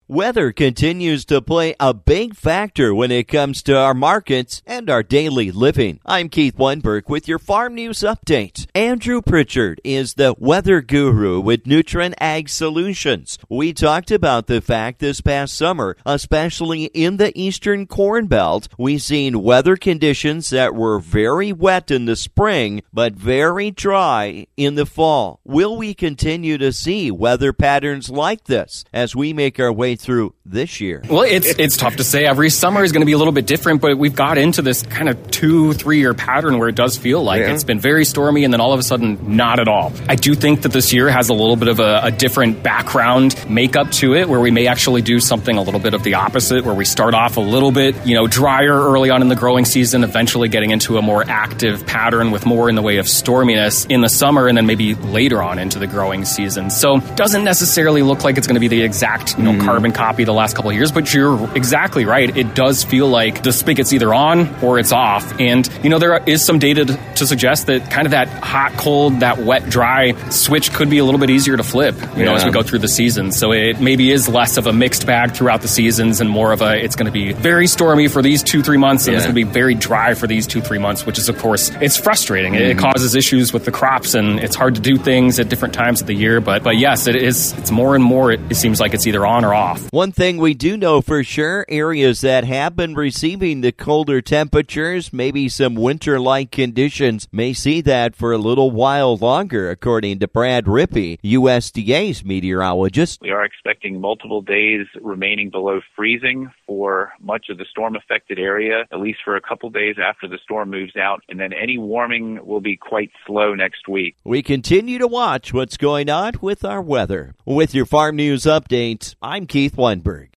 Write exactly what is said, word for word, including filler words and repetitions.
Weather continues to play a big factor when it comes to our markets and our daily living. I'm Keith Weinberg with your Farm News Update. Andrew Pritchard is the weather guru with Nutrien Ag Solutions. We talked about the fact this past summer, especially in the eastern Corn Belt, we've seen weather conditions that were very wet in the spring, but very dry in the fall. Will we continue to see weather patterns like this as we make our way through this year? Well, it's it's tough to say. Every summer is going to be a little bit different, but we've got into this kind of two, three-year pattern where it does feel like yeah. it's been very stormy and then all of a sudden not at all. I do think that this year has a little bit of a, a different background makeup to it, where we may actually do something a little bit of the opposite, where we start off a little bit, you know, drier early on in the growing season, eventually getting into a more active pattern with more in the way of storminess in the summer, and then maybe later on into the growing season. So it doesn't necessarily look like it's going to be the exact, you know, mm. carbon copy the last couple of years, but you're exactly right. It does feel like the spigot's either on or it's off. And, you know, there is some data to, to suggest that kind of that hot, cold, that wet, dry switch could be a little bit easier to flip, you yeah. know, as we go through the season. So it maybe is less of a mixed bag throughout the seasons and more of a, it's going to be very stormy for these two, three months, and yeah. it's going to be very dry for these two, three months, which is, of course, it's frustrating. Mm-hmm. It causes issues with the crops, and it's hard to do things at different times of the year. But, but yes, it is, it's more and more, it, it seems like it's either on or off. One thing we do know for sure, areas that have been receiving the colder temperatures, maybe some winter-like conditions, may see that for a little while longer, according to Brad Rippey, U S D A's meteorologist. We are expecting multiple days remaining below freezing for much of the storm-affected area, at least for a couple days after the storm moves out, and then any warming will be quite slow next week. We continue to watch what's going on with our weather. With your Farm News Update, I'm Keith Weinberg.